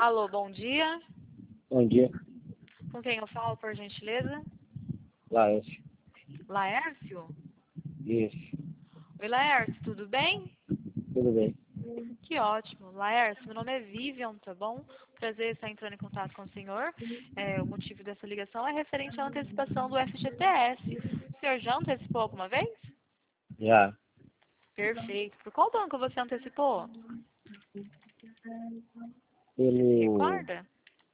Alô, bom dia. Bom dia, Com quem eu falo, por gentileza? Laércio. Laércio? Isso, Oi, Laércio, tudo bem? tudo bem. Que ótimo. Laércio, meu nome é Vivian, tá bom? Prazer estar entrando em contato com o senhor. O motivo dessa ligação é referente à antecipação do FGTS. O senhor já antecipou alguma vez? Já, Perfeito. Por qual banco você antecipou? Se pelo recorda?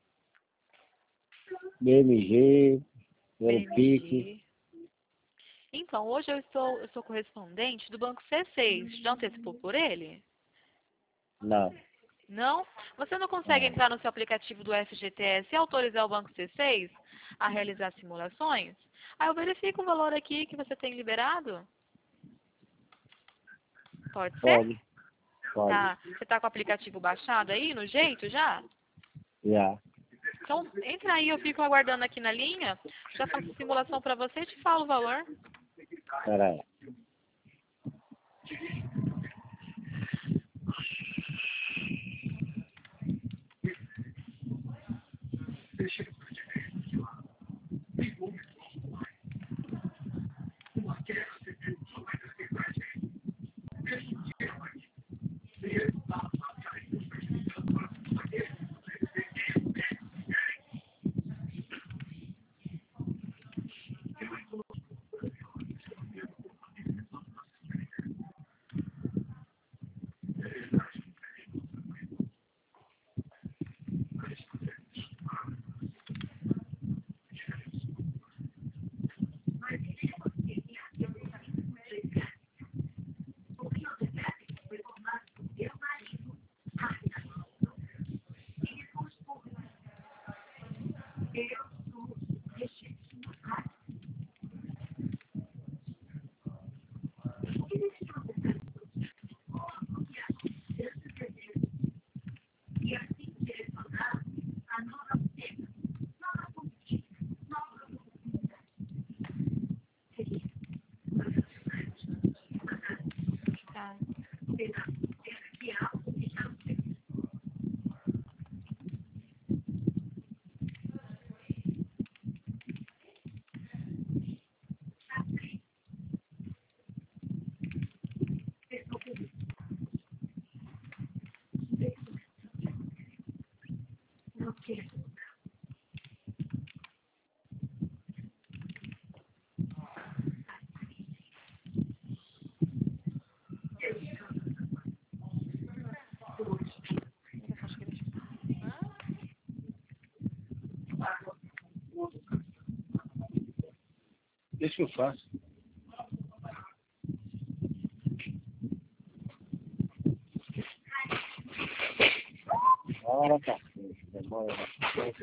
BMG, pelo PIX, BMG. Então, hoje eu sou correspondente do banco C6. Já antecipou por ele? não. Não? Você não consegue Não. entrar no seu aplicativo do FGTS e autorizar o Banco C6 a realizar simulações? Aí eu verifico o valor aqui que você tem liberado. Pode ser? Pode, pode, Tá. Você está com o aplicativo baixado aí, no jeito já? já. Então, entra aí, eu fico aguardando aqui na linha. Já faço simulação para você e te falo o valor. Peraí. Tá. Deixa que eu faço. Bora, tá. Demora bastante.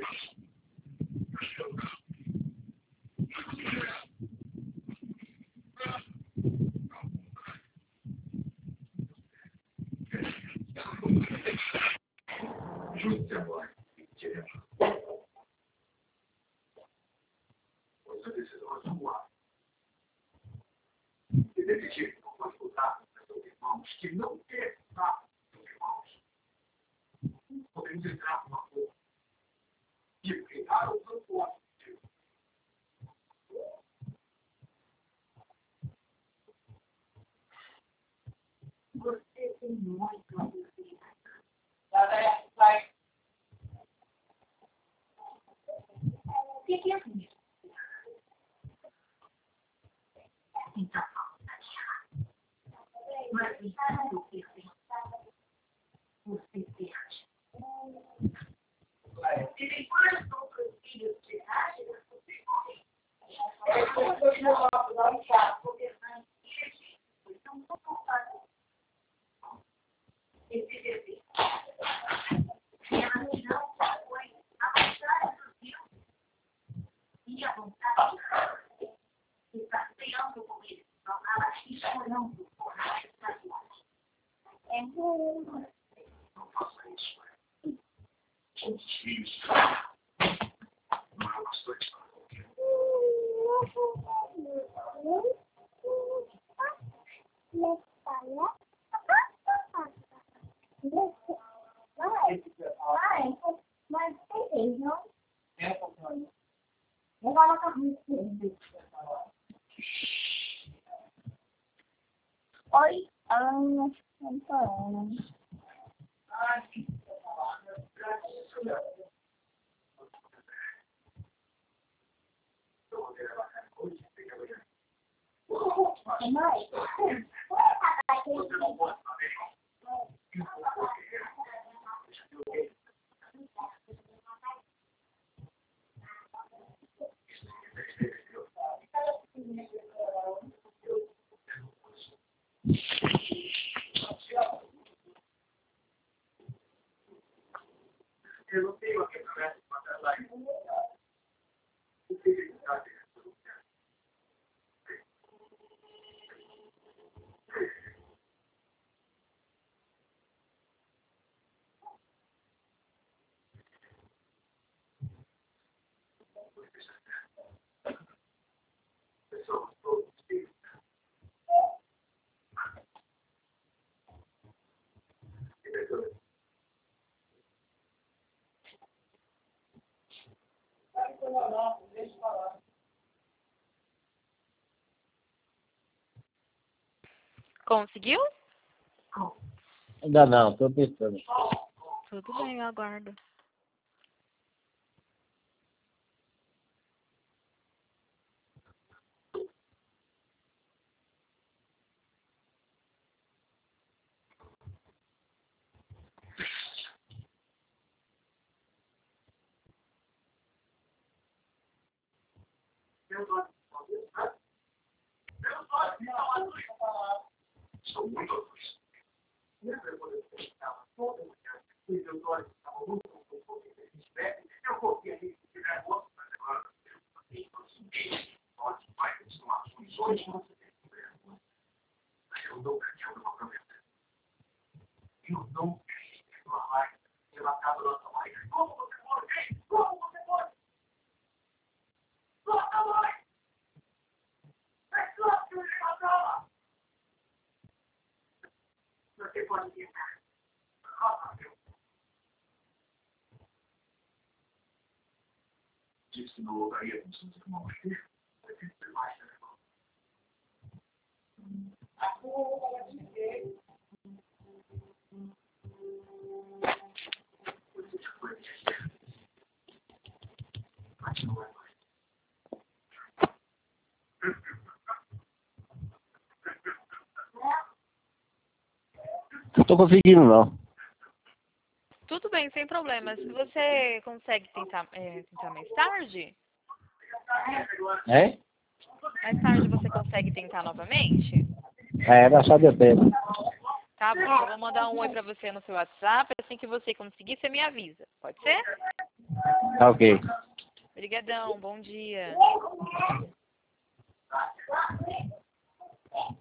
Vai. Oi, Ana. Antônia. Conseguiu? Ainda não, tô pensando. Tudo bem, eu aguardo. Não tô conseguindo, não. Tudo bem, sem problemas. Você consegue tentar mais tarde? É? Mais tarde você consegue tentar novamente? Era só de tempo. Tá bom, eu vou mandar um oi pra você no seu WhatsApp. Assim que você conseguir, você me avisa. Pode ser? Tá ok. Obrigadão, bom dia.